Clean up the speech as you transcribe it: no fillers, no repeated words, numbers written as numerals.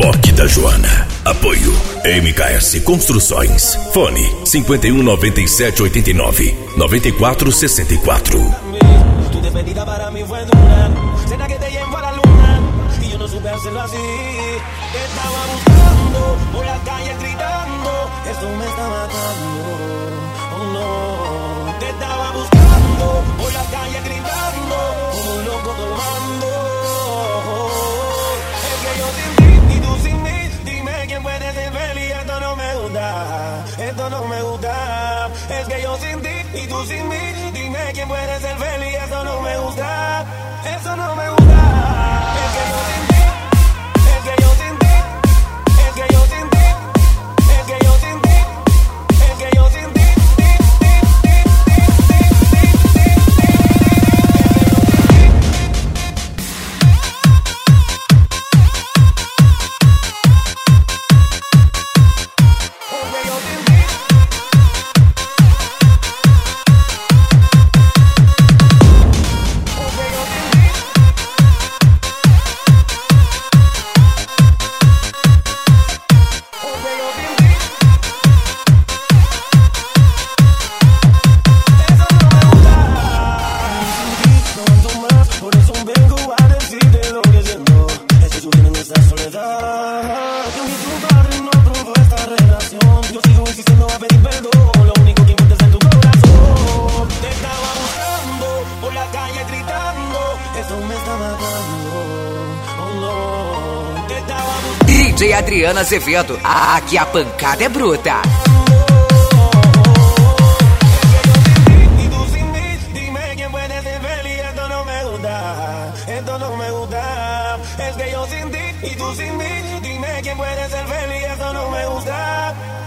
Mock da Joana. Apoio MKS Construções. Fone 519789-9464. Tu despedida para mí fue dura. Cena que te llevo a la luna y yo no supe hacerlo así. Te estaba buscando por las calles gritando. Esto me está matando. Oh no. Te estaba buscando por las calles gritando. Como un loco tomando. Es que yo sin ti y tú sin mí. Dime quién puede ser feliz. Esto no me gusta. Esto no me gusta. Es que yo sin ti y tú sin mí. Dime quién puede ser feliz. Eso no me gusta. Eso no me gusta. Es que yo sin ti. Es que yo sin ti. Es que yo sin ti. Es que yo sin ti. Es que yo sin ti. DJ Adriana Azevedo, aqui a pancada é bruta. Esto no me gusta, es que yo sin ti y tú sin mí. Dime quién puede ser feliz, esto no me gusta.